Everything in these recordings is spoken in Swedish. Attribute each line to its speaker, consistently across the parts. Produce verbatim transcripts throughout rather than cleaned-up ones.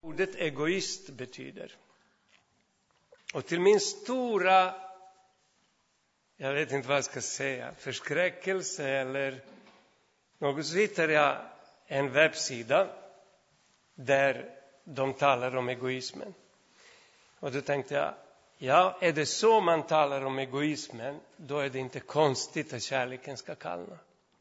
Speaker 1: ordet egoist betyder. Och till min stora, jag vet inte vad jag ska säga, förskräckelse eller något, så hittar jag en webbsida där de talar om egoismen. Och då tänkte jag, ja, är det så man talar om egoismen, då är det inte konstigt att kärleken ska kallna.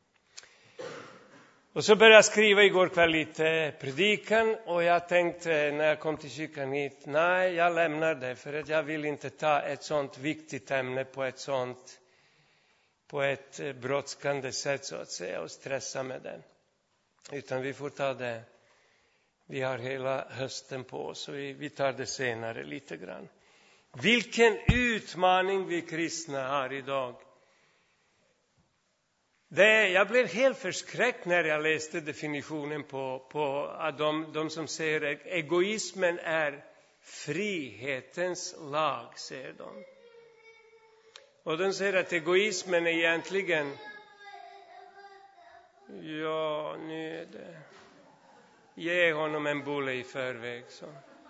Speaker 1: Och så började jag skriva igår kväll lite predikan, och jag tänkte när jag kom till kyrkan hit, nej, jag lämnar det, för att jag vill inte ta ett sånt viktigt ämne på ett sånt, på ett brådskande sätt så att säga, och stressa med det. Utan vi får ta det, vi har hela hösten på oss, och vi, vi tar det senare lite grann. Vilken utmaning vi kristna har idag. Det, jag blev helt förskräckt när jag läste definitionen på, på att de, de som säger att egoismen är frihetens lag, säger de. Och de säger att egoismen är egentligen, ja, nu är det, ge honom en bulle i förväg. Så.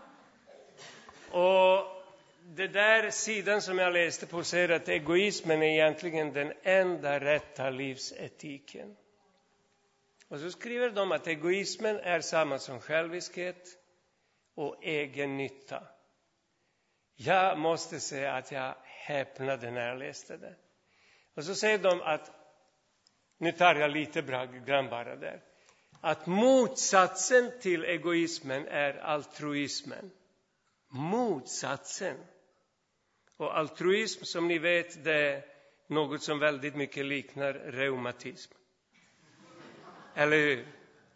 Speaker 1: Och det där sidan som jag läste på säger att egoismen är egentligen den enda rätta livsetiken. Och så skriver de att egoismen är samma som själviskhet och egen nytta. Jag måste säga att jag häpnade när jag läste det. Och så säger de att, nu tar jag lite bra grann bara där, att motsatsen till egoismen är altruismen. Motsatsen. Och altruism, som ni vet, det är något som väldigt mycket liknar reumatism. Eller hur?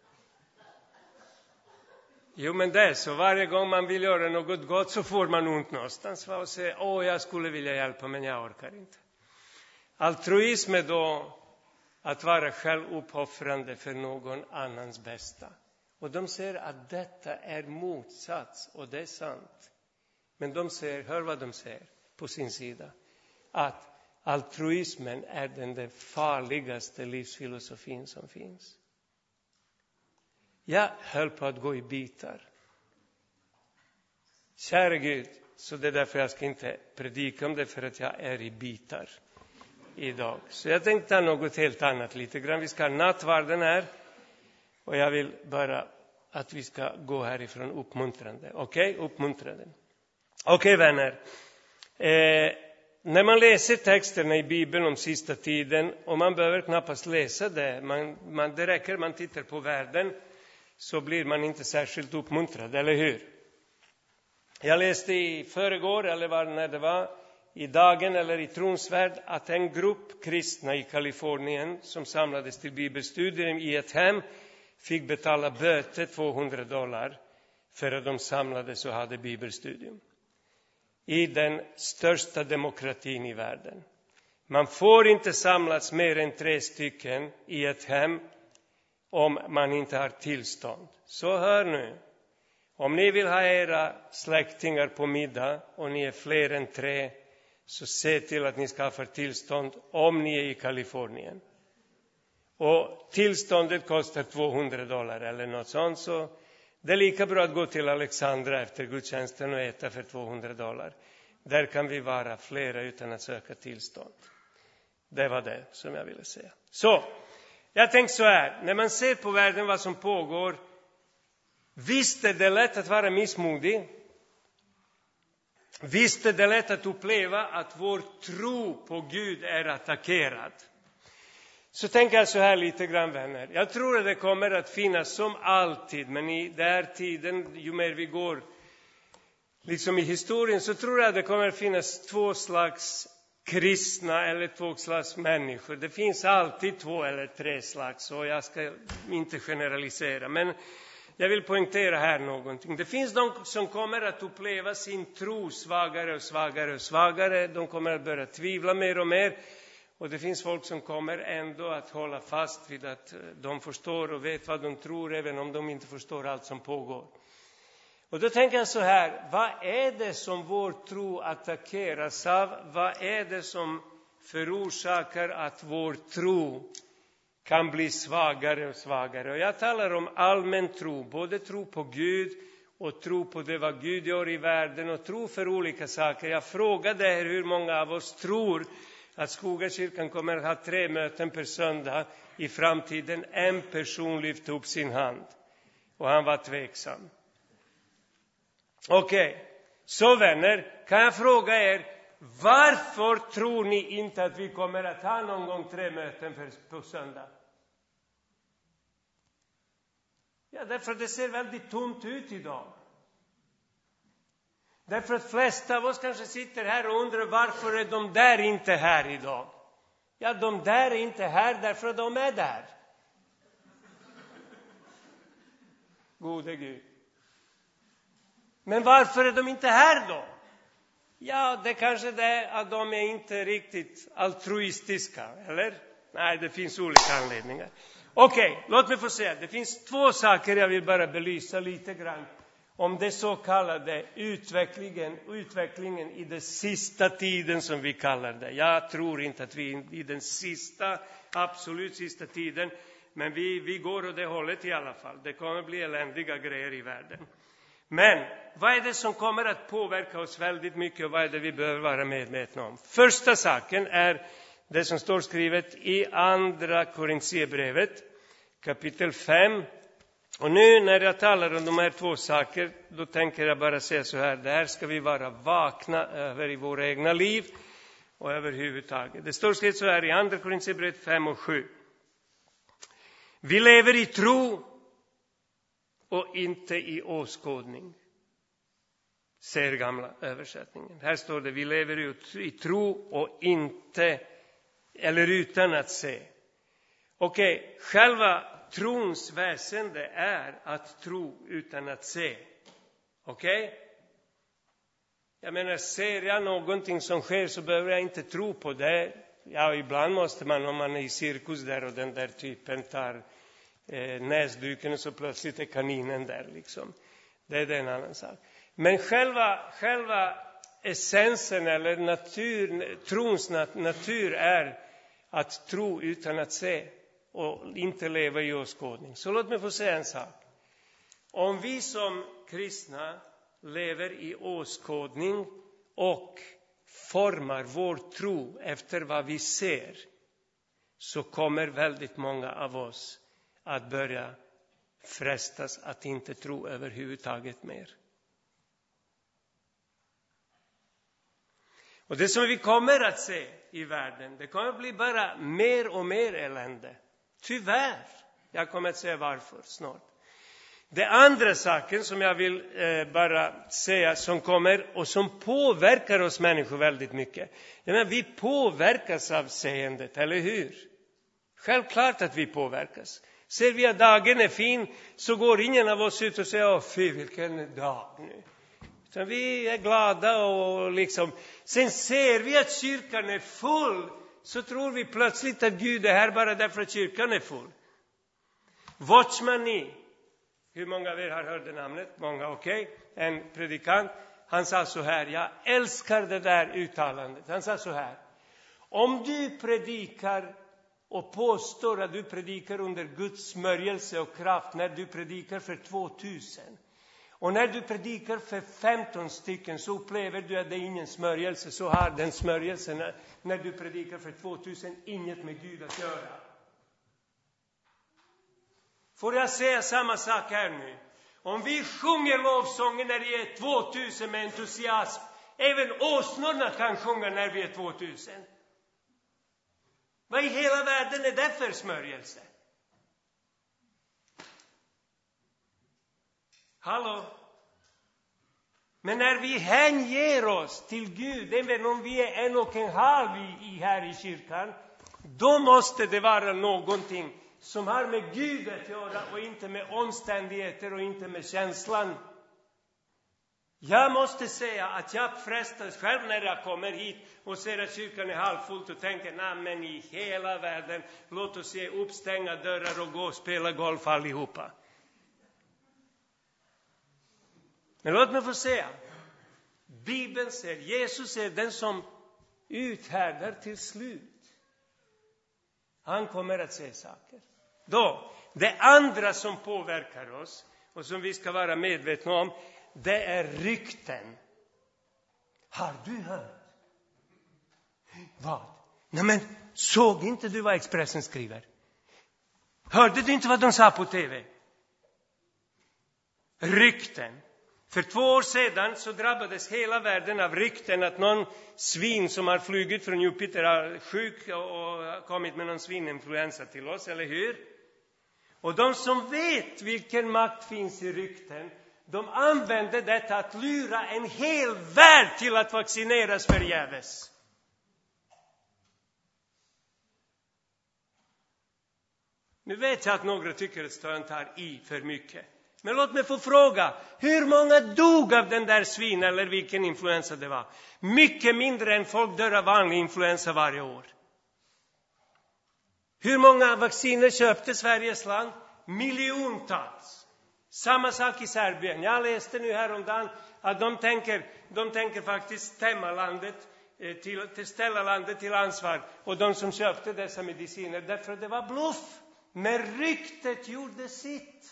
Speaker 1: Jo, men det är så. Varje gång man vill göra något gott så får man ont någonstans. Och säger, åh, jag skulle vilja hjälpa, men jag orkar inte. Altruism är då att vara självuppoffrande för någon annans bästa. Och de säger att detta är motsats, och det är sant. Men de säger, hör vad de säger på sin sida, att altruismen är den, den farligaste livsfilosofin som finns. Jag höll på att gå i bitar. Kära Gud, så det är därför jag ska inte predika om det, för att jag är i bitar idag. Så jag tänkte ta något helt annat lite grann. Vi ska ha nattvarden här, och jag vill bara att vi ska gå härifrån uppmuntrande. Okej, okay? Uppmuntrande. Okej, okay, vänner. Eh, när man läser texterna i Bibeln om sista tiden, och man behöver knappast läsa det, man, man, det räcker man tittar på världen, så blir man inte särskilt uppmuntrad, eller hur? Jag läste i förrgår, eller var när det var, i Dagen eller i Tronsvärd, att en grupp kristna i Kalifornien som samlades till bibelstudier i ett hem fick betala böter tvåhundra dollar för att de samlades och hade bibelstudium. I den största demokratin i världen. Man får inte samlas mer än tre stycken i ett hem om man inte har tillstånd. Så hör nu. Om ni vill ha era släktingar på middag och ni är fler än tre, så se till att ni skaffar tillstånd om ni är i Kalifornien. Och tillståndet kostar tvåhundra dollar eller något sånt, så det är lika bra att gå till Alexandra efter gudstjänsten och äta för tvåhundra dollar. Där kan vi vara flera utan att söka tillstånd. Det var det som jag ville säga. Så, jag tänkte så här. När man ser på världen vad som pågår, visst är det lätt att vara missmodig. Visst är det lätt att uppleva att vår tro på Gud är attackerad. Så tänker jag så här lite grann, vänner. Jag tror att det kommer att finnas som alltid, men i den här tiden, ju mer vi går liksom i historien, så tror jag att det kommer att finnas två slags kristna eller två slags människor. Det finns alltid två eller tre slags, och jag ska inte generalisera, men jag vill poängtera här någonting. Det finns de som kommer att uppleva sin tro svagare och svagare och svagare. De kommer att börja tvivla mer och mer. Och det finns folk som kommer ändå att hålla fast vid att de förstår och vet vad de tror, även om de inte förstår allt som pågår. Och då tänker jag så här, vad är det som vår tro attackeras av? Vad är det som förorsakar att vår tro kan bli svagare och svagare? Och jag talar om allmän tro, både tro på Gud och tro på det vad Gud gör i världen och tro för olika saker. Jag frågade er hur många av oss tror att Skogakyrkan kommer att ha tre möten per söndag i framtiden. En person lyfte upp sin hand och han var tveksam. Okej, okay. Så vänner, kan jag fråga er, varför tror ni inte att vi kommer att ha någon gång tre möten på söndag? Ja, därför att det ser väldigt tomt ut idag. Därför att flesta av oss kanske sitter här och undrar varför är de där inte här idag? Ja, de där är inte här därför att de är där. Gode Gud. Men varför är de inte här då? Ja, det kanske det är att de är inte riktigt altruistiska, eller? Nej, det finns olika anledningar. Okej, okay, låt mig få säga. Det finns två saker jag vill bara belysa lite grann. Om det så kallade utvecklingen, utvecklingen i den sista tiden som vi kallar det. Jag tror inte att vi är i den sista, absolut sista tiden. Men vi, vi går åt det hållet i alla fall. Det kommer bli eländiga grejer i världen. Men vad är det som kommer att påverka oss väldigt mycket och vad är det vi behöver vara medvetna om? Första saken är det som står skrivet i andra Korintierbrevet kapitel fem. Och nu när jag talar om de här två saker, då tänker jag bara säga så här. Det här ska vi vara vakna över i våra egna liv och överhuvudtaget. Det står skrivet så här i andra Korintierbrevet fem och sju. Vi lever i tro och inte i åskådning, säger gamla översättningen. Här står det, vi lever i tro och inte, eller utan att se. Okej, okay, själva trons väsende är att tro utan att se. Okej? Okay? Jag menar, ser jag någonting som sker så behöver jag inte tro på det. Ja, ibland måste man, om man är i cirkus där och den där typen tar eh, näsduken och så plötsligt är kaninen där liksom. Det är en annan sak. Men själva, själva essensen eller natur, trons natur är att tro utan att se och inte leva i åskådning. Så låt mig få säga en sak. Om vi som kristna lever i åskådning och formar vår tro efter vad vi ser, så kommer väldigt många av oss att börja frestas att inte tro överhuvudtaget mer. Och det som vi kommer att se i världen, det kommer att bli bara mer och mer elände. Tyvärr. Jag kommer att säga varför snart. Det andra saken som jag vill eh, bara säga som kommer och som påverkar oss människor väldigt mycket. Jag menar, vi påverkas av seendet, eller hur? Självklart att vi påverkas. Ser vi att dagen är fin så går ingen av oss ut och säger, åh fy vilken dag nu. Utan vi är glada och liksom. Sen ser vi att kyrkan är full. Så tror vi plötsligt att Gud är här bara därför att kyrkan är full. Watchman Nee. Hur många av er har hört det namnet? Många, okej. Okay. En predikant. Han sa så här. Jag älskar det där uttalandet. Han sa så här. Om du predikar och påstår att du predikar under Guds smörjelse och kraft när du predikar för tvåtusen. Och när du predikar för femton stycken så upplever du att det är ingen smörjelse. Så har den smörjelsen när du predikar för tvåtusen inget med Gud att göra. Får jag säga samma sak här nu? Om vi sjunger lovsången när vi är tvåtusen med entusiasm. Även åsnorna kan sjunga när vi är tvåtusen. Vad i hela världen är det för smörjelse? Hallå? Men när vi hänger oss till Gud, även om vi är en och en halv i, här i kyrkan, då måste det vara någonting som har med Gud att göra och inte med omständigheter och inte med känslan. Jag måste säga att jag frestas själv när jag kommer hit och ser att kyrkan är halvfullt och tänker, nej men i hela världen, låt oss se uppstänga dörrar och gå och spela golf allihopa. Men låt mig få säga, Bibeln säger, Jesus är den som uthärdar till slut. Han kommer att säga saker. Då, det andra som påverkar oss, och som vi ska vara medvetna om, det är rykten. Har du hört? Vad? Nej, men såg inte du vad Expressen skriver? Hörde du inte vad de sa på tv? Rykten. För två år sedan så drabbades hela världen av rykten att någon svin som har flugit från Jupiter är sjuk och kommit med någon svininfluensa till oss, eller hur? Och de som vet vilken makt finns i rykten, de använder detta att lura en hel värld till att vaccineras förgäves. Nu vet jag att några tycker att Stören tar i för mycket. Men låt mig få fråga, hur många dog av den där svin eller vilken influensa det var? Mycket mindre än folk dör av vanlig influensa varje år. Hur många vacciner köpte Sveriges land? Miljontals. Samma sak i Serbien. Jag läste nu häromdagen att de tänker, de tänker faktiskt stämma landet, till, till ställa landet till ansvar. Och de som köpte dessa mediciner, därför att det var bluff. Men ryktet gjorde sitt.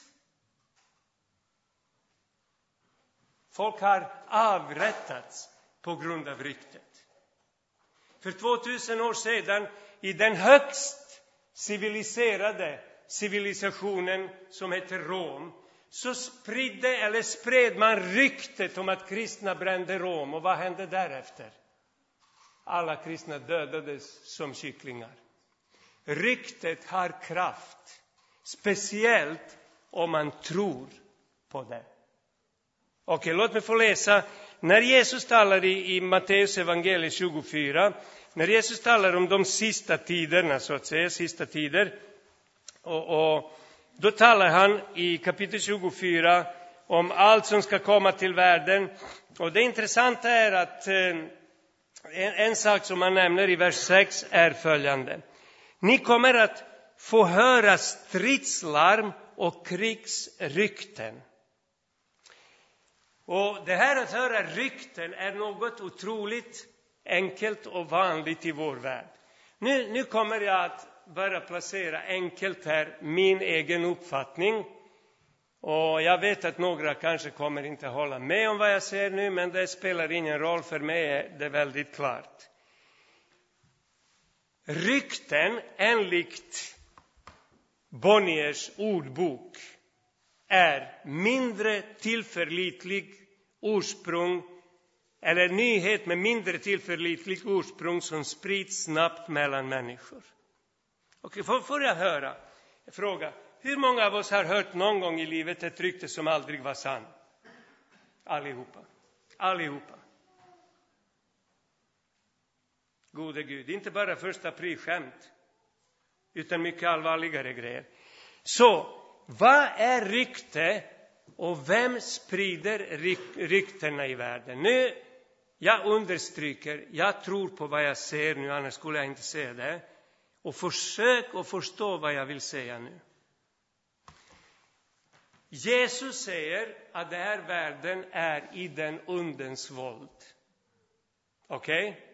Speaker 1: Folk har avrättats på grund av ryktet. För tvåtusen år sedan, i den högst civiliserade civilisationen som heter Rom, så spridde eller spred man ryktet om att kristna brände Rom. Och vad hände därefter? Alla kristna dödades som kycklingar. Ryktet har kraft, speciellt om man tror på det. Okej, låt mig få läsa. När Jesus talar i, i Matteus evangelium tjugofyra, när Jesus talar om de sista tiderna, så att säga, sista tider, och, och då talar han i kapitel tjugofyra om allt som ska komma till världen. Och det intressanta är att eh, en, en sak som han nämner i vers sex är följande. Ni kommer att få höra stridslarm och krigsrykten. Och det här att höra rykten är något otroligt enkelt och vanligt i vår värld. Nu, nu kommer jag att börja placera enkelt här min egen uppfattning. Och jag vet att några kanske kommer inte hålla med om vad jag säger nu, men det spelar ingen roll, för mig är det väldigt klart. Rykten enligt Bonniers ordbok är mindre tillförlitlig ursprung, eller nyhet med mindre tillförlitlig ursprung som sprids snabbt mellan människor. Okej, får, får jag höra? Jag frågar, hur många av oss har hört någon gång i livet ett rykte som aldrig var sann? Allihopa. Allihopa. Gode Gud, inte bara första aprilskämt, utan mycket allvarligare grejer. Så, vad är rykte och vem sprider ryk- ryktena i världen? Nu, jag understryker, jag tror på vad jag ser nu, annars skulle jag inte säga det. Och försök att förstå vad jag vill säga nu. Jesus säger att den här världen är i den ondens våld. Okej? Okay?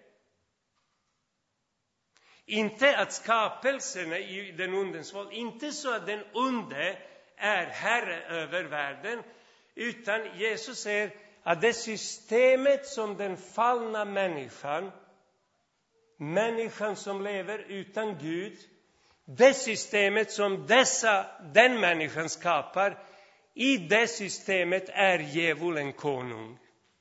Speaker 1: Inte att skapelsen är i den ondens våld. Inte så att den onde är herre över världen. Utan Jesus säger att det systemet som den fallna människan, människan som lever utan Gud, det systemet som dessa, den människan skapar, i det systemet är djävulen konung.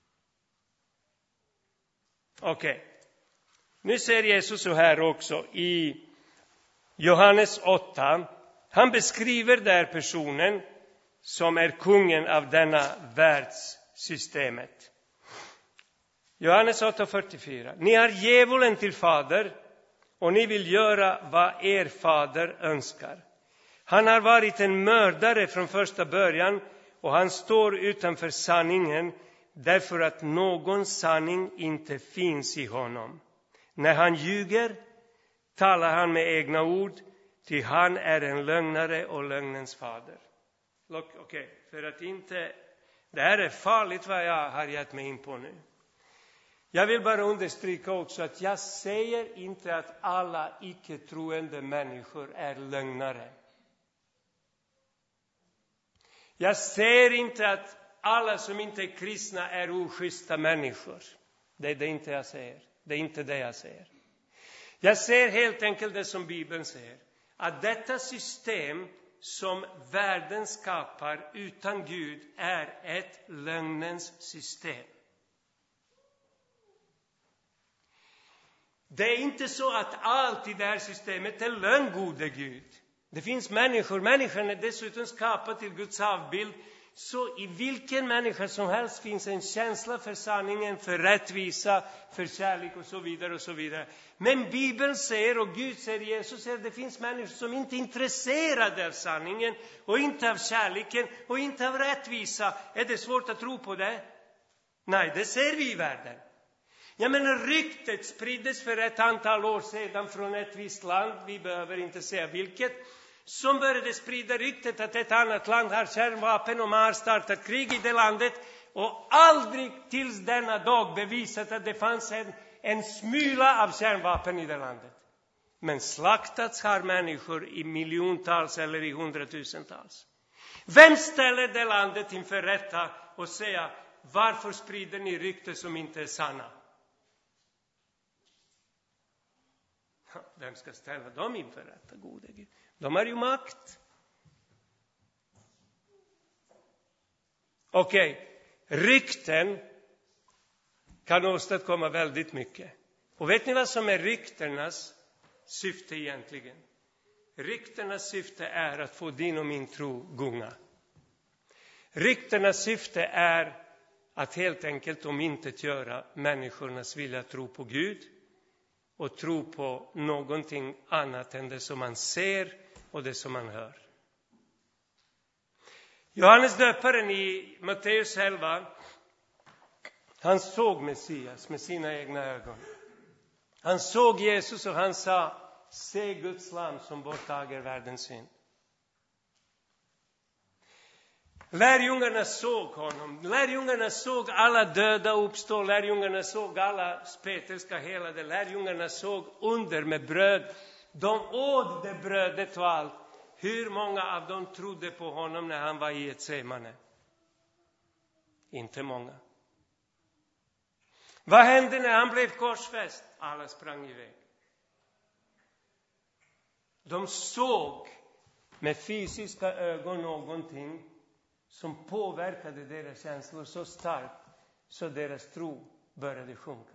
Speaker 1: Okej. Okay. Nu ser Jesus så här också i Johannes åtta. Han beskriver där personen som är kungen av denna världssystemet. Johannes åtta fyrtiofyra. Ni har djävulen till fader och ni vill göra vad er fader önskar. Han har varit en mördare från första början och han står utanför sanningen därför att någon sanning inte finns i honom. När han ljuger talar han med egna ord, ty han är en lögnare och lögnens fader. Okej, okay, för att inte... Det här är farligt vad jag har gett mig in på nu. Jag vill bara understryka också att jag säger inte att alla icke-troende människor är lögnare. Jag ser inte att alla som inte är kristna är oschyssta människor. Det är det inte jag säger. Det är inte det jag säger. Jag ser helt enkelt det som Bibeln säger. Att detta system som världen skapar utan Gud är ett lögnens system. Det är inte så att allt i det här systemet är lögn, gode Gud. Det finns människor, människan är dessutom skapad till Guds avbild. Så i vilken människa som helst finns en känsla för sanningen, för rättvisa, för kärlek och så vidare och så vidare. Men Bibeln säger och Gud säger, Jesus säger, det finns människor som inte är intresserade av sanningen och inte av kärleken och inte av rättvisa. Är det svårt att tro på det? Nej, det ser vi i världen. Jag menar, ryktet spriddes för ett antal år sedan från ett visst land, vi behöver inte säga vilket, som började sprida ryktet att ett annat land har kärnvapen och man har startat krig i det landet och aldrig tills denna dag bevisat att det fanns en, en smula av kärnvapen i det landet. Men slaktats har människor i miljontals eller i hundratusentals. Vem ställer det landet inför rätta och säger, varför sprider ni rykten som inte är sanna? Vem ska ställa dem inför rätta, gode Gud? De har ju makt. Okej, okay. Rykten kan åstadkomma väldigt mycket. Och vet ni vad som är rykternas syfte egentligen? Rykternas syfte är att få din och min tro gunga. Rykternas syfte är att helt enkelt omintetgöra människornas vilja att tro på Gud och tro på någonting annat än det som man ser och det som man hör. Johannes döparen i Matteus elva, han såg Messias med sina egna ögon. Han såg Jesus och han sa, se Guds lam som borttager världens synd. Lärjungarna såg honom. Lärjungarna såg alla döda uppstå. Lärjungarna såg alla spetälska helade. Lärjungarna såg under med bröd. De åt det brödet och allt. Hur många av dem trodde på honom när han var i Getsemane? Inte många. Vad hände när han blev korsfäst? Alla sprang iväg. De såg med fysiska ögon någonting som påverkade deras känslor så starkt så deras tro började sjunka.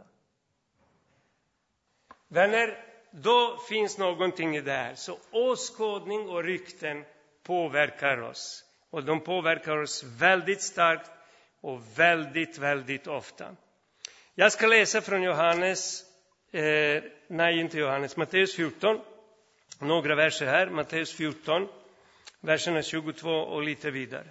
Speaker 1: Vänner, då finns någonting i det här. Så åskådning och rykten påverkar oss. Och de påverkar oss väldigt starkt och väldigt, väldigt ofta. Jag ska läsa från Johannes, eh, nej inte Johannes, Matteus fjorton. Några verser här, Matteus fjorton, verserna tjugotvå och lite vidare.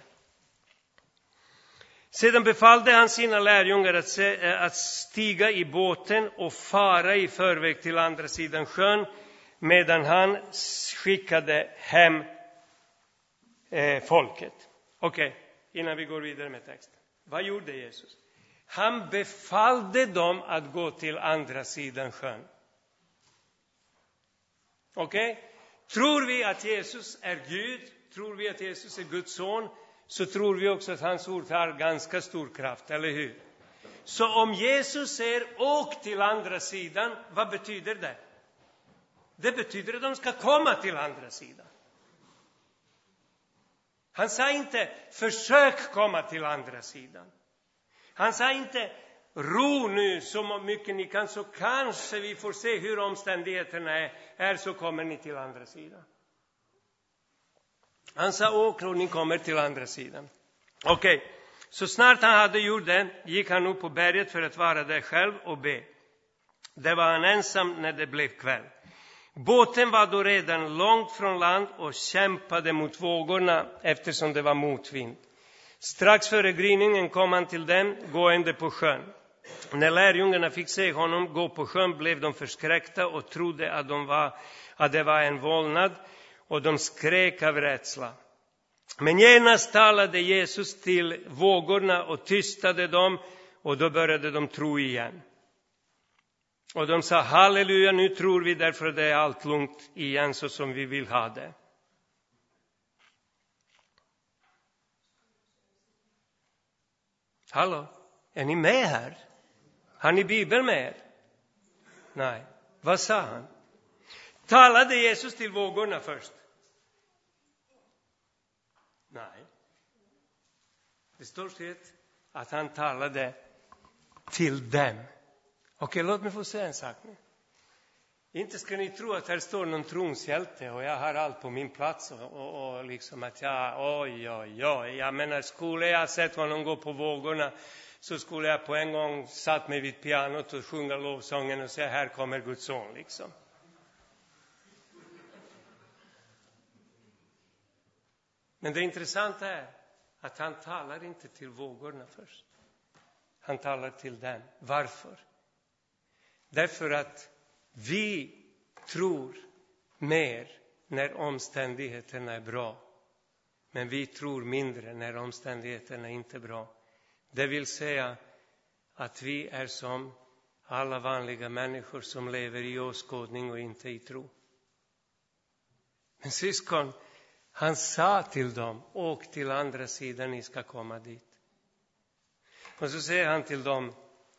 Speaker 1: Sedan befallde han sina lärjungar att, se, att stiga i båten och fara i förväg till andra sidan sjön, medan han skickade hem eh, folket. Okej, okay, innan vi går vidare med texten. Vad gjorde Jesus? Han befallde dem att gå till andra sidan sjön. Okej? Okay? Tror vi att Jesus är Gud, tror vi att Jesus är Guds son, så tror vi också att hans ord har ganska stor kraft, eller hur? Så om Jesus säger åk till andra sidan, vad betyder det? Det betyder att de ska komma till andra sidan. Han sa inte försök komma till andra sidan. Han sa inte ro nu så mycket ni kan, så kanske vi får se hur omständigheterna är, är så kommer ni till andra sidan. Han sa åk och ni kommer till andra sidan. Okej, okay. Så snart han hade gjort det gick han upp på berget för att vara där själv och be. Det var han ensam när det blev kväll. Båten var då redan långt från land och kämpade mot vågorna eftersom det var motvind. Strax före gryningen kom han till dem gående på sjön. När lärjungarna fick se honom gå på sjön blev de förskräckta och trodde att, de var, att det var en vålnad, och de skrek av rädsla. Men genast talade Jesus till vågorna och tystade dem, och då började de tro igen. Och de sa halleluja, nu tror vi därför det är allt lugnt igen så som vi vill ha det. Hallå, är ni med här? Har ni Bibeln med er? Nej. Vad sa han? Talade Jesus till vågorna först? Nej. Det står skrivet att han talade till dem. Okej, låt mig få säga en sak nu. Inte ska ni tro att här står någon tronshjälte och jag har allt på min plats och, och, och liksom att jag, oj, oj, oj. Jag menar, skulle jag sett honom gå på vågorna så skulle jag på en gång satt mig vid pianot och sjunga lovsången och säga, här kommer Guds son liksom. Men det intressanta är att han talar inte till vågorna först. Han talar till dem. Varför? Därför att vi tror mer när omständigheterna är bra. Men vi tror mindre när omständigheterna inte är bra. Det vill säga att vi är som alla vanliga människor som lever i åskådning och inte i tro. Men syskon, han sa till dem, åk till andra sidan, ni ska komma dit. Och så säger han till dem,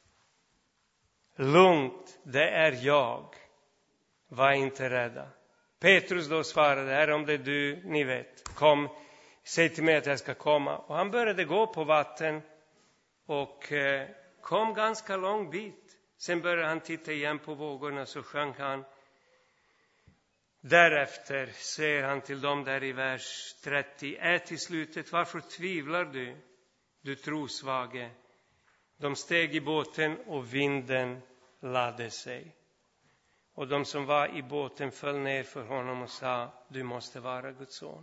Speaker 1: lugnt, det är jag. Var inte rädda. Petrus då svarade, Herre, om det är du, ni vet, kom, säg till mig att jag ska komma. Och han började gå på vatten och eh, kom ganska lång bit. Sen började han titta igen på vågorna, så sjönk han. Därefter säger han till dem där i vers trettio, är till slutet, varför tvivlar du, du trosvage? De steg i båten och vinden lade sig. Och de som var i båten föll ner för honom och sa, du måste vara Guds son.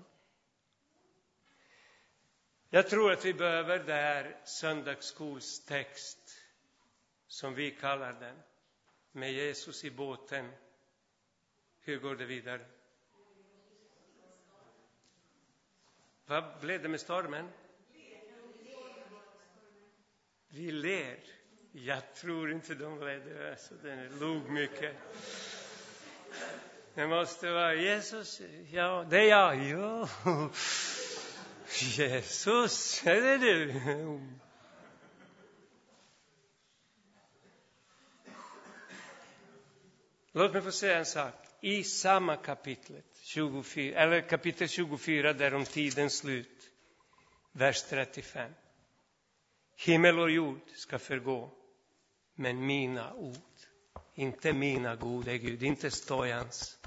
Speaker 1: Jag tror att vi behöver det här söndagsskolstext, som vi kallar den, med Jesus i båten. Hur går det vidare? Vad blev det med stormen? Vi ler. Jag tror inte de ledde, så den låg mycket. Det måste vara Jesus. Ja, det är jag. Ja. Jesus, är det du? Låt mig få säga en sak. I samma kapitlet, tjugofyra, eller kapitel tjugofyra, där om tidens slut, vers trettiofem. Himmel och jord ska förgå, men mina ord, inte mina gode Gud, inte stojans.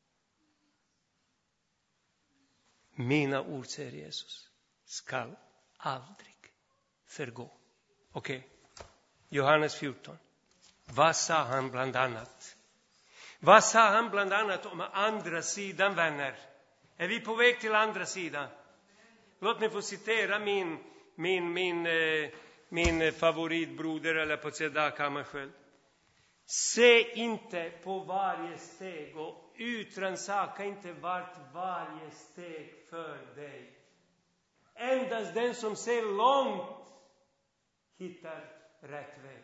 Speaker 1: Mina ord, säger Jesus, ska aldrig förgå. Okej, okay. Johannes fjorton. Vad sa han bland annat? Vad sa han bland annat om andra sidan, vänner? Är vi på väg till andra sidan? Låt mig få citera min, min, min, eh, min favoritbroder, eller på att säga Dag Hammarskjöld. Se inte på varje steg och utransaka inte vart varje steg för dig. Endast den som ser långt hittar rätt väg.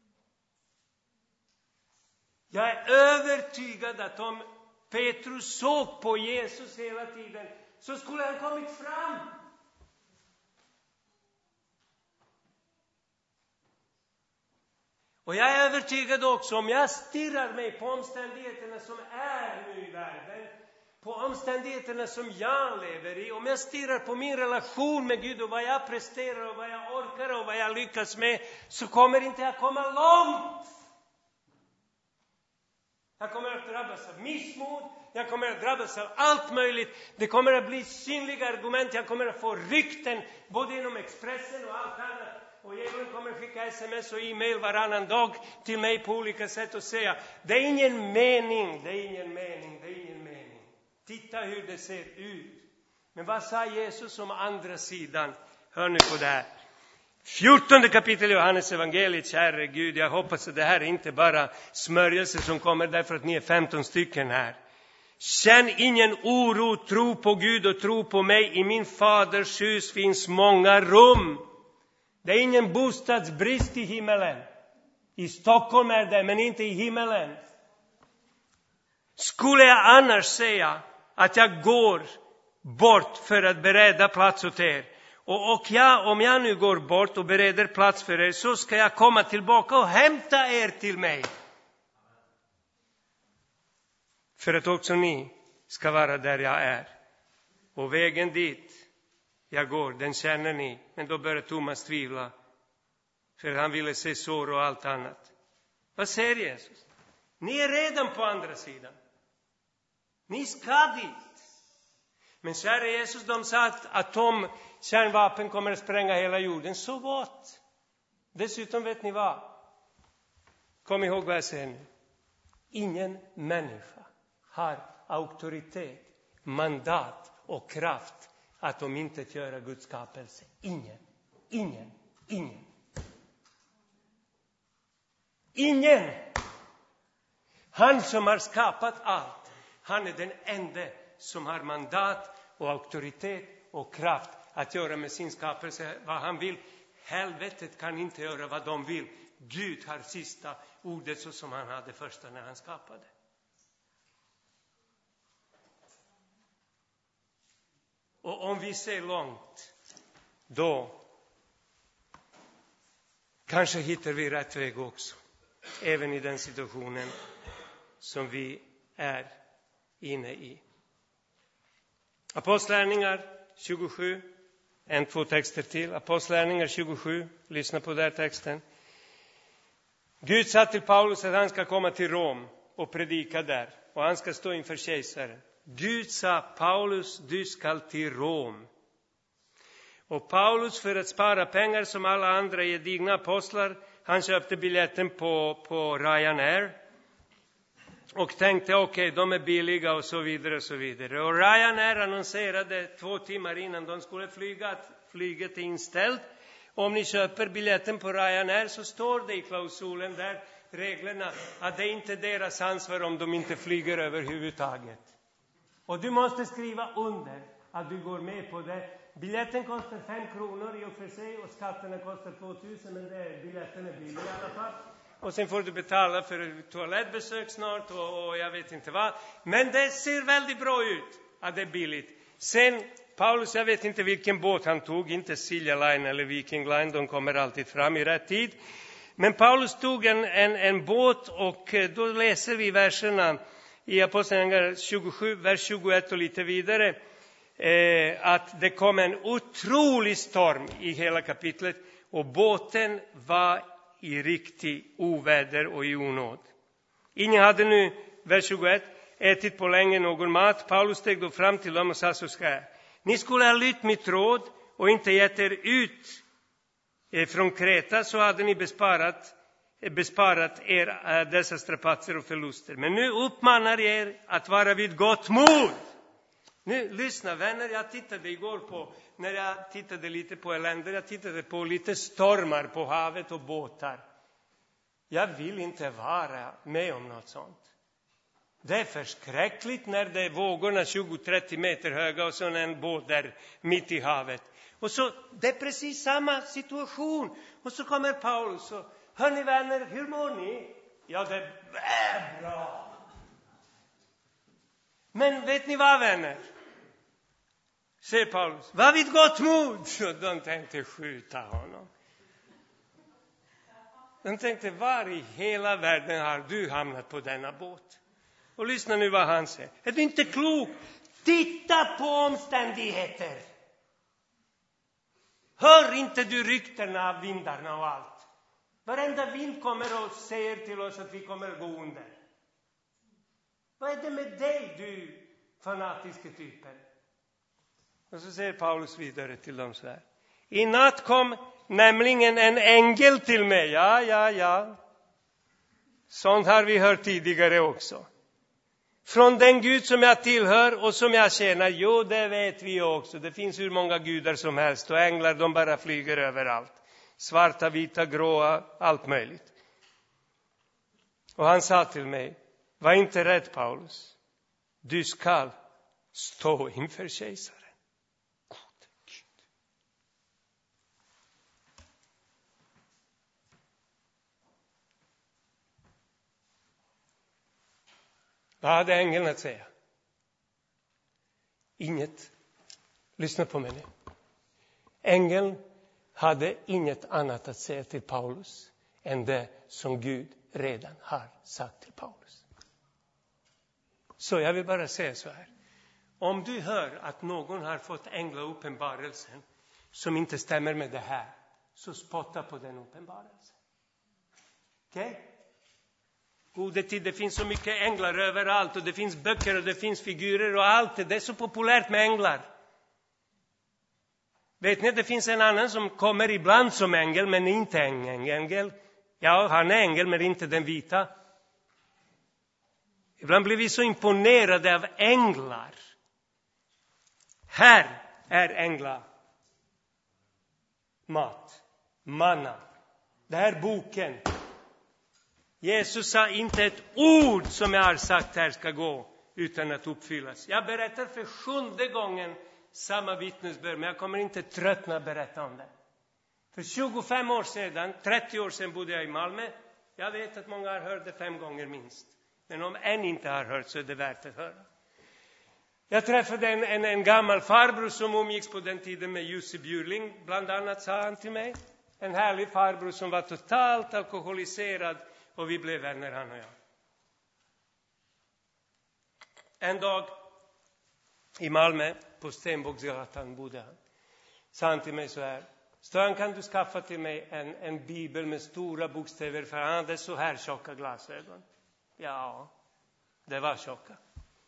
Speaker 1: Jag är övertygad att om Petrus såg på Jesus hela tiden, så skulle han kommit fram. Och jag är övertygad också, om jag stirrar mig på omständigheterna som är nu i världen, på omständigheterna som jag lever i, om jag stirrar på min relation med Gud och vad jag presterar och vad jag orkar och vad jag lyckas med, så kommer inte jag komma långt. Jag kommer att drabbas av missmod. Jag kommer att drabbas av allt möjligt. Det kommer att bli synliga argument. Jag kommer att få rykten både inom Expressen och allt annat. Och djävulen kommer att skicka sms och e-mail varannan dag till mig på olika sätt och säga, det är ingen mening, det är ingen mening, det är ingen mening. Titta hur det ser ut. Men vad sa Jesus om andra sidan? Hör nu på det här. fjortonde kapitel Johannes evangeliet, kära Gud, jag hoppas att det här är inte bara smörjelse som kommer därför att ni är femton stycken här. Känn ingen oro, tro på Gud och tro på mig. I min faders hus finns många rum. Det är ingen bostadsbrist i himmelen. I Stockholm är det, men inte i himmelen. Skulle jag annars säga att jag går bort för att bereda plats åt er, Och, och jag, om jag nu går bort och bereder plats för er, så ska jag komma tillbaka och hämta er till mig. För att också ni ska vara där jag är. Och vägen dit jag går, den känner ni. Men då börjar Thomas tvivla. För han ville se sår och allt annat. Vad säger Jesus? Ni är redan på andra sidan. Ni ska dit. Men kära Jesus, de sa att atomkärnvapen kommer att spränga hela jorden. Så vad? Dessutom vet ni vad? Kom ihåg vad jag säger nu. Ingen människa har auktoritet, mandat och kraft att de inte göra Guds skapelse. Ingen, ingen, ingen. Ingen. Han som har skapat allt, han är den enda som har mandat och auktoritet och kraft att göra med sin skapelse vad han vill. Helvetet kan inte göra vad de vill. Gud har sista ordet, så som han hade första när han skapade. Och om vi ser långt, då kanske hittar vi rätt väg också. Även i den situationen som vi är inne i. Apostlärningar tjugosju, en, två texter till. Apostlärningar tjugosju, lyssna på den texten. Gud sa till Paulus att han ska komma till Rom och predika där. Och han ska stå inför kejsaren. Gud sa, Paulus, du ska till Rom. Och Paulus, för att spara pengar som alla andra gedigna apostlar, han köpte biljetten på, på Ryanair. Och tänkte, okej, okay, de är billiga och så vidare och så vidare. Och Ryanair annonserade två timmar innan de skulle flyga att flyget är inställt. Om ni köper biljetten på Ryanair så står det i klausulen där, reglerna, att det är inte deras ansvar om de inte flyger överhuvudtaget. Och du måste skriva under att du går med på det. Biljetten kostar fem kronor i och för sig och skatterna kostar två tusen, men det är, biljetten är billig i alla fall. Och sen får du betala för toalettbesök snart och, och jag vet inte vad. Men det ser väldigt bra ut att det är billigt. Sen Paulus, jag vet inte vilken båt han tog, inte Silja Line eller Viking Line, de kommer alltid fram i rätt tid. Men Paulus tog en, en, en båt och då läser vi verserna i Apostlagärningarna tjugosju, vers tjugoett och lite vidare. Eh, att det kom en otrolig storm i hela kapitlet och båten var i riktig oväder och i onåd. Ingen hade nu, vers tjugoett, ätit på länge någon mat. Paulus steg då fram till dem och sa så ska jag. Ni skulle ha lytt mitt råd och inte gett er ut från Kreta, så hade ni besparat, besparat er dessa strapatser och förluster. Men nu uppmanar er att vara vid gott mod. Nu, lyssna vänner, jag tittade igår på, när jag tittade lite på elände, jag tittade på lite stormar på havet och båtar. Jag vill inte vara med om något sånt. Det är förskräckligt när det är vågorna tjugo till trettio meter höga och så en båt där mitt i havet. Och så, det är precis samma situation. Och så kommer Paulus och, hörni vänner, hur mår ni? Ja, det är bra. Men vet ni vad, vänner? Säger Paulus, var vid gott mod. Så de tänkte skjuta honom. De tänkte, var i hela världen har du hamnat på denna båt? Och lyssna nu vad han säger. Är du inte klok? Titta på omständigheter. Hör inte du ryktena av vindarna och allt? Varenda vind kommer och säger till oss att vi kommer att gå under. Vad är det med dig, du fanatiska typen? Och så säger Paulus vidare till dem så här. I natt kom nämligen en ängel till mig. Ja, ja, ja. Sånt har vi hört tidigare också. Från den Gud som jag tillhör och som jag tjänar. Jo, det vet vi också. Det finns hur många gudar som helst. Och änglar, de bara flyger överallt. Svarta, vita, gråa, allt möjligt. Och han sa till mig. Var inte rädd, Paulus. Du ska stå inför kejsaren. Gode Gud. Vad hade ängeln att säga? Inget. Lyssna på mig nu. Ängeln hade inget annat att säga till Paulus än det som Gud redan har sagt till Paulus. Så jag vill bara säga så här. Om du hör att någon har fått änglauppenbarelsen som inte stämmer med det här, så spotta på den uppenbarelsen. Okej? Okay? Gode tid, det finns så mycket änglar överallt och det finns böcker och det finns figurer och allt. Det är så populärt med änglar. Vet ni, det finns en annan som kommer ibland som ängel men inte en ängel. Ja, han är ängel men inte den vita. Ibland blir vi så imponerade av änglar. Här är änglar. Mat. Manna. Det här boken. Jesus sa inte ett ord som jag har sagt här ska gå utan att uppfyllas. Jag berättar för sjunde gången samma vittnesbörd, men jag kommer inte tröttna att berätta om det. För tjugofem år sedan, trettio år sedan bodde jag i Malmö. Jag vet att många har hört det fem gånger minst. Men om en inte har hört så är det värt att höra. Jag träffade en, en, en gammal farbror som umgicks på den tiden med Jussi Bjurling. Bland annat sa han till mig. En härlig farbror som var totalt alkoholiserad. Och vi blev vänner, han och jag. En dag i Malmö på Stenbocksgatan bodde han. Sa han till mig så här. Störan, kan du skaffa till mig en, en bibel med stora bokstäver? För han hade så här tjocka glasögon. Ja, det var tjocka.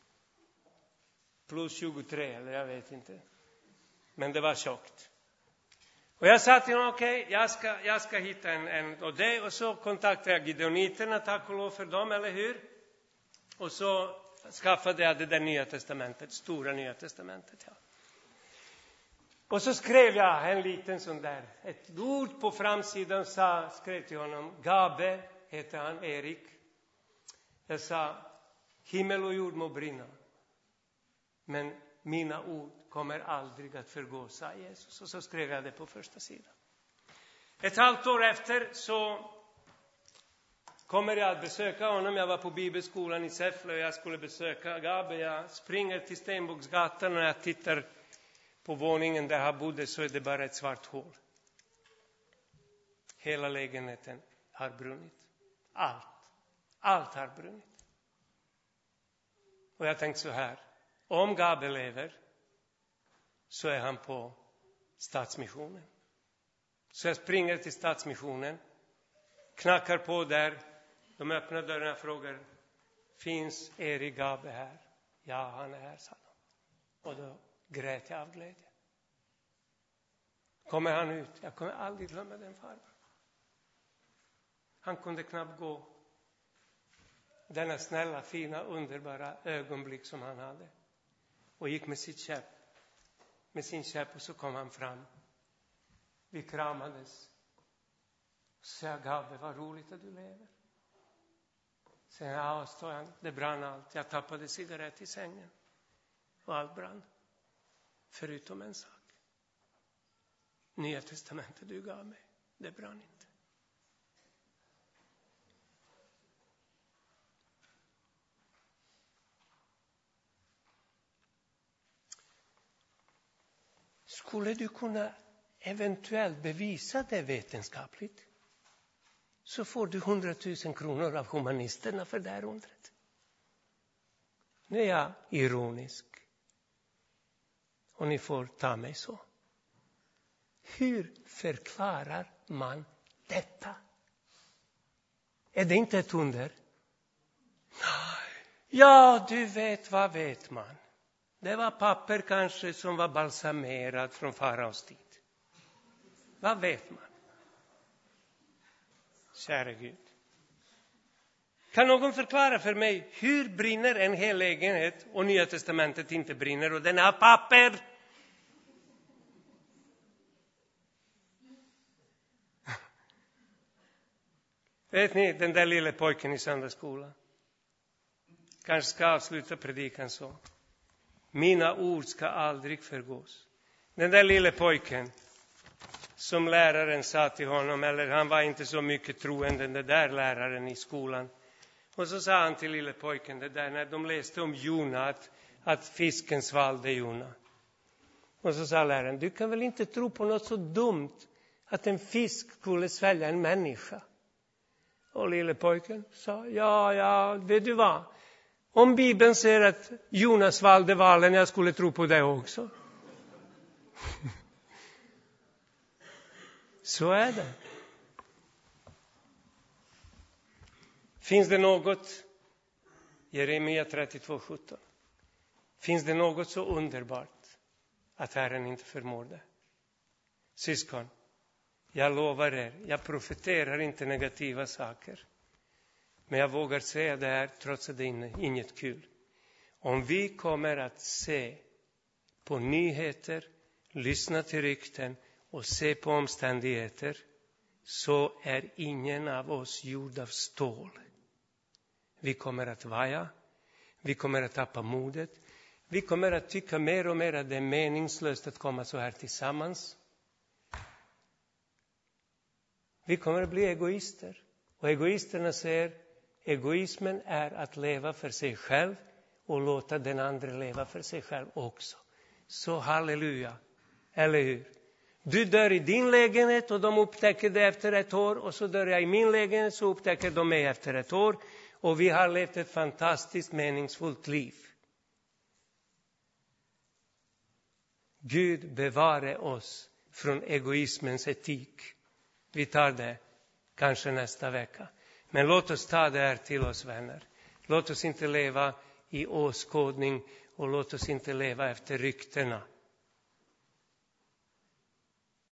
Speaker 1: Plus tjugotre eller jag vet inte. Men det var tjockt. Och jag sa till honom, okej, okay, jag, ska, jag ska hitta en, en och det. Och så kontaktade jag gideoniterna, tack och lov för dem, eller hur? Och så skaffade jag det där nya testamentet, stora nya testamentet. Ja. Och så skrev jag en liten sån där, ett ord på framsidan, sa, skrev till honom, Gabe heter han, Erik. Jag sa, himmel och jord må brinna. Men mina ord kommer aldrig att förgå, sa Jesus. Och så skrev jag det på första sidan. Ett halvt år efter så kommer jag att besöka honom. Jag var på bibelskolan i Säffle och jag skulle besöka Gabe. Jag springer till Stenbocksgatan och jag tittar på våningen där han bodde, så är det bara ett svart hål. Hela lägenheten har brunnit. Allt. Allt har brunnit. Och jag tänkte så här. Om Gabe lever så är han på Stadsmissionen. Så jag springer till Stadsmissionen. Knackar på där. De öppnar dörren och frågar. Finns Erik Gabe här? Ja, han är här, sa de. Och då grät jag av glädje. Kommer han ut? Jag kommer aldrig glömma den farbrorn. Han kunde knappt gå. Denna snälla, fina, underbara ögonblick som han hade. Och gick med sitt käpp. Med sin käpp och så kom han fram. Vi kramades. Och så sa jag, Gabe, vad roligt att du lever. Sen ja, stod han, det brann allt. Jag tappade cigarett i sängen. Och allt brann. Förutom en sak. Nya testamentet du gav mig. Det brann inte. Skulle du kunna eventuellt bevisa det vetenskapligt, så får du hundratusen kronor av humanisterna för det här undret. Nu är jag ironisk. Och ni får ta mig så. Hur förklarar man detta? Är det inte ett under? Ja, du vet, vad vet man? Det var papper kanske som var balsamerad från faraos tid. Vad vet man? Kära Gud. Kan någon förklara för mig hur brinner en hel lägenhet och Nya testamentet inte brinner och den har papper? Vet ni, den där lilla pojken i söndagsskolan kanske ska avsluta predikan så. Mina ord ska aldrig förgås. Den där lilla pojken som läraren sa till honom, eller han var inte så mycket troende den där läraren i skolan. Och så sa han till lilla pojken det där när de läste om Jona, att, att fisken svalde Jona. Och så sa läraren, du kan väl inte tro på något så dumt att en fisk skulle svälja en människa? Och lille pojken sa, ja, ja, vet du vad? Om Bibeln säger att Jonas svalde valen, jag skulle tro på det också. Så är det. Finns det något, Jeremia trettiotvå sjutton, finns det något så underbart att Herren inte förmår det? Syskon, jag lovar er, jag profeterar inte negativa saker. Men jag vågar säga det här trots att det är inget kul. Om vi kommer att se på nyheter, lyssna till rykten och se på omständigheter, så är ingen av oss gjord av stål. Vi kommer att vaja, vi kommer att tappa modet, vi kommer att tycka mer och mer att det är meningslöst att komma så här tillsammans. Vi kommer att bli egoister. Och egoisterna säger, egoismen är att leva för sig själv och låta den andra leva för sig själv också. Så halleluja, eller hur? Du dör i din lägenhet och de upptäcker det efter ett år. Och så dör jag i min lägenhet, så upptäcker de mig efter ett år. Och vi har levt ett fantastiskt meningsfullt liv. Gud bevare oss från egoismens etik. Vi tar det kanske nästa vecka. Men låt oss ta det här till oss, vänner. Låt oss inte leva i åskådning och låt oss inte leva efter ryktena.